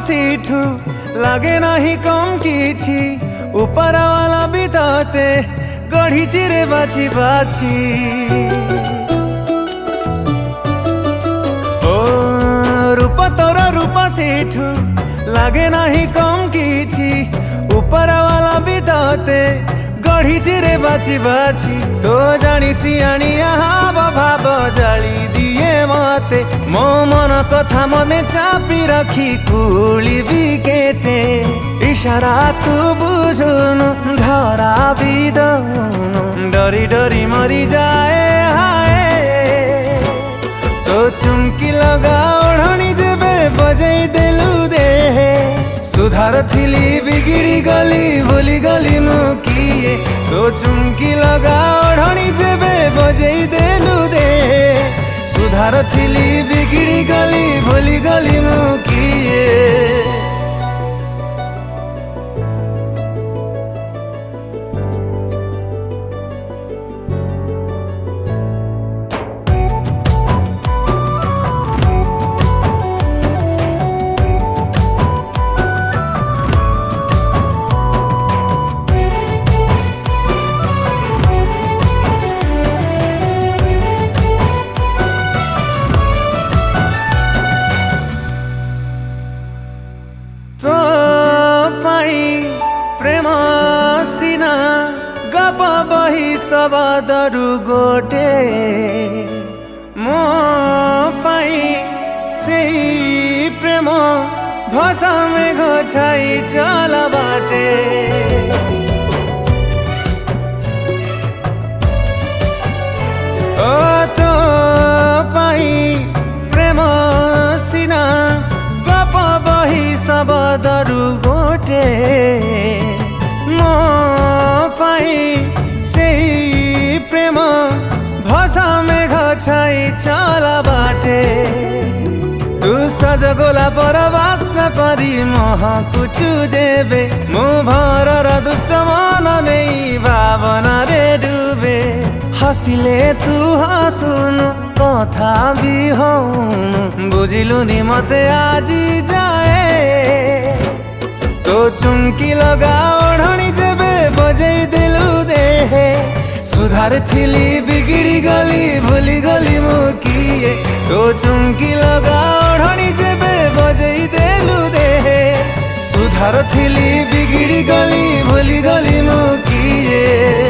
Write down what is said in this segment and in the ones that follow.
सीठू लागे नहीं कम किछि ऊपर वाला भी तते गढ़ी चिरे बाची बाची ओ रूप तोर रूप सीठू लागे नहीं कम किछि ऊपर वाला भी तते गढ़ी चिरे बाची बाची तो जानी सियाणिया हाव भाव जाली दिए मते मो मन कथा मने चापी रखी कुली भी केते इशारा तू बुझुनु धरा भी दउनु डरी डरी मरी जाए हाय तो चुमकी लगा ओढ़नी जेबे बजई देलु दे सुधार थिली बिगिड़ी गली भूली गली मुकिए तो चुमकी लगा ओढ़नी जेबे बजई देलु दे सुधार थिली बिगिड़ी गली भूली गली मुकिए प्रेम सिना गप बही सबदरु गोटे मो पाई सेही प्रेम भाषा में घछाई चल बाटे ओ तो पाई प्रेम सिना गप बही सबदरु गोटे मो पाई सेही प्रेम भाषा में घछाई चला बाटे तू सज गोला पर बास्ना परी महकुचु जेबे मो भरर दुष्ट मन नहीं भावना रे डुबे हसिले तू हसुनु कथा भी हौनु बुझिलु नि मते आजी जाए तो चुमकी लगा ओढ़नी जेबे बजई देलु दे सुधार थिली बिगिड़ी गली भूली गली मुकिए तो चुमकी लगा ओढ़नी जेबे बजई देलु दे सुधार थिली बिगिड़ी गली भूली गली मुकिए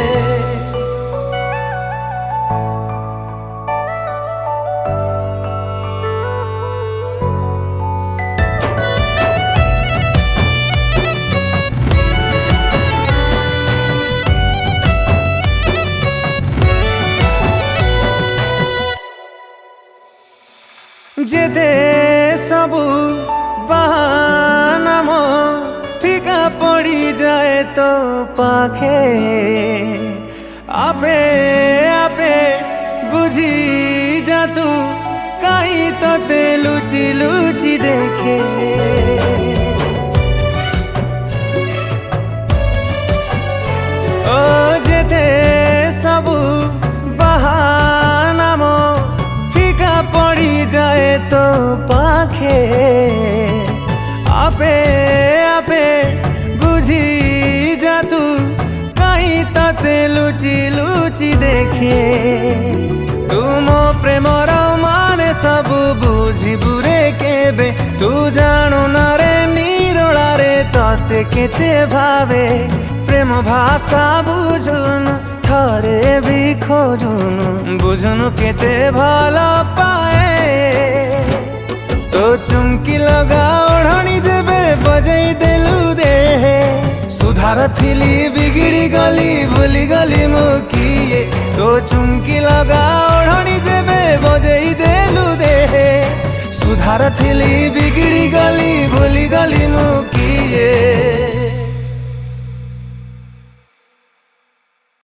जेते सबू बहाना मो फीका पड़ी जाए तो पाखे आपे आपे बुझी जा तू कहीं तो ते लुची लुची देखे ओ जेते सबू बहाना मो पड़ी जाए तो पाखे आपे आपे बुझी जा तू कहीं तते लुची लुची देखे तुम प्रेमर माने सब बुझी बुरे केबे तू जानु न रे निरोला रे तते केते भावे प्रेम भाषा बुझुनु थरे भी खोजुनु बुझुनु केते भला पाए तो चुमकी लगा ओढ़नी जेबे बजई देलु दे सुधार थिली बिगिड़ी गली भूली गली मुकिए तो चुमकी लगा ओढ़नी जेबे बजई देलु दे सुधार थिली बिगिड़ी गली भूली गली